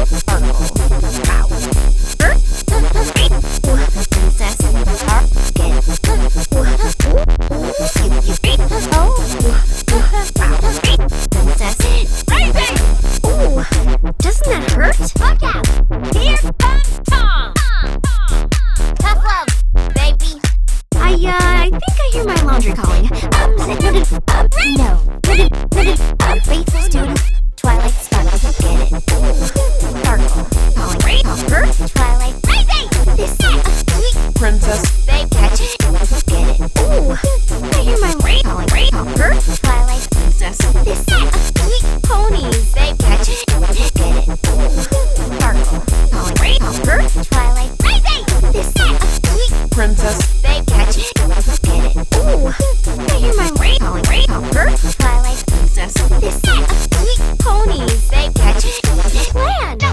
Doesn't that hurt? Look out! Here comes Tom! Tough love, baby. I think I hear my laundry calling. No. Faithful student, Twilight Sparkle, get it. Sparkle, calling, her, Twilight, Crazy! this is a sweet Princess, Babe, catch it, get it. Ooh, I hear my calling, her, Twilight, princess, this is a sweet ponies. babe, Catch it, get it. Ooh, Sparkle, calling, her, Twilight, crazy! this is a sweet princess, Babe, catch it, get it. Ooh, I hear my calling, her, Twilight, princess, this is a sweet ponies. babe, Catch it, land.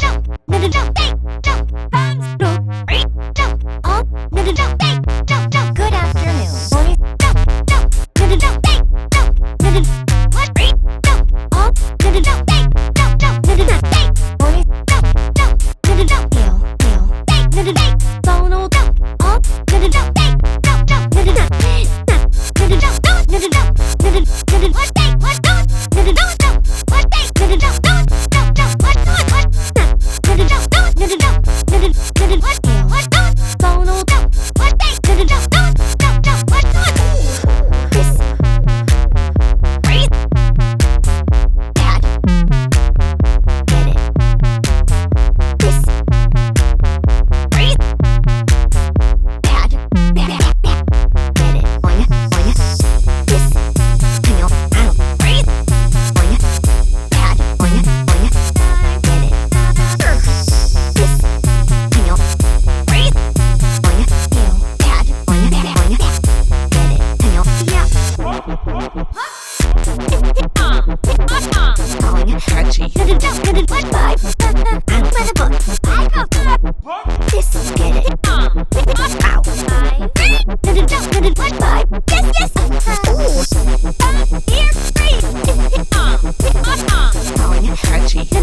Good afternoon. catchy, This get it. catchy,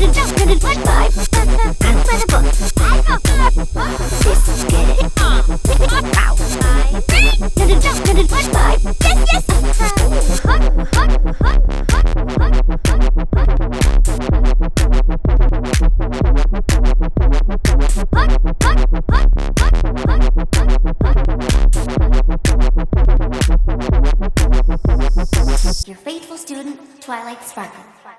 Your faithful student, Twilight Sparkle.